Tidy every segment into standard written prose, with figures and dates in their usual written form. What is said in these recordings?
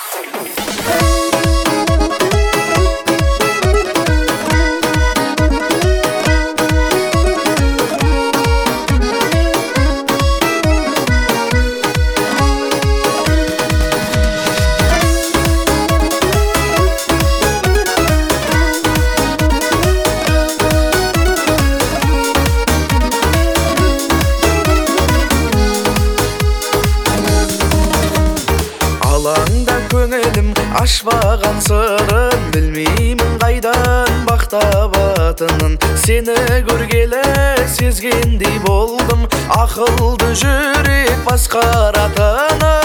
Ашпаған сырын білмеймін қайдан бақтабатынын. Сені көргелі сезгендей болдым, ақылды жүрек басқаратынын.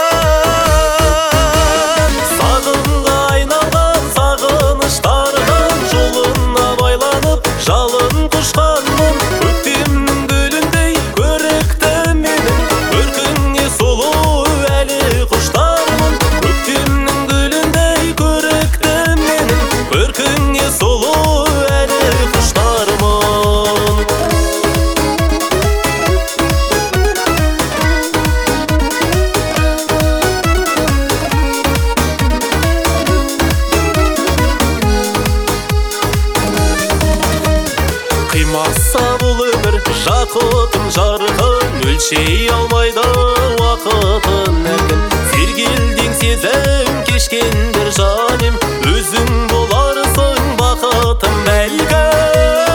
Сағымға айналған сағыныштардың жолына байланып жалын құшқанмын. Көктемнің гүліндей көрікті менің, көркіңе сұлу әлі құштармын. Көктемнің гүліндей көрікті менің, көркіңе сұлу әлі құштармын. Қимаса бұл өмір жақұтын жарқын, өлшей алмайды уақытын әркім. Сергелдең сезім кешкендер жаным, өзің боларсың бақытым бәлкім.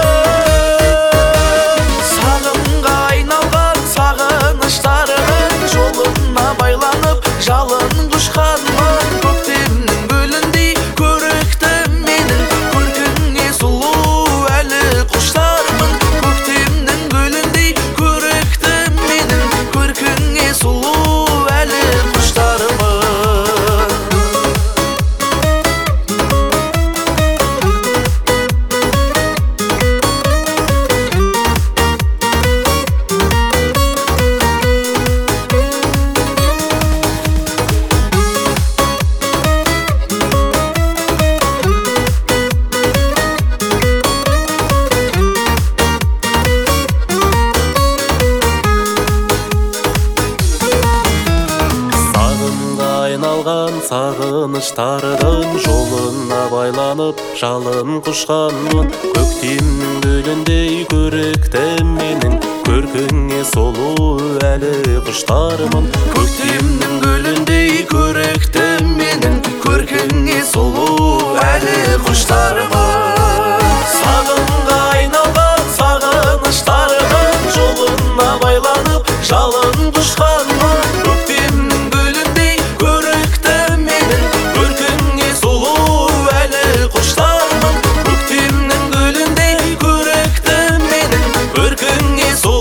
Сағымға айналған сағыныштардың жолына байланып жалын құшқанмын. Көктемнің гүліндей көрікті менің, көркіңе сұлу әлі құштармын. Көктемнің гүліндей көрікті менің, көркіңе сұлу әлі құштармын. Сағыныштардың жолына байланып жалын құшқанмын. Көктемнің гүліндей көрікті менің, көркіңе сұлу әлі құштармын. Көктемнің гүліндей көрікті менің, көркіңе сұлу әлі құштармын. Сағымға айналған сағыныштардың жолына байланып жалын құшқанмын. Көктемнің гүліндей көрікті менің, көркіңе сұлу әлі құштармын. Көктемнің гүліндей көрікті менің, көркіңе сұлу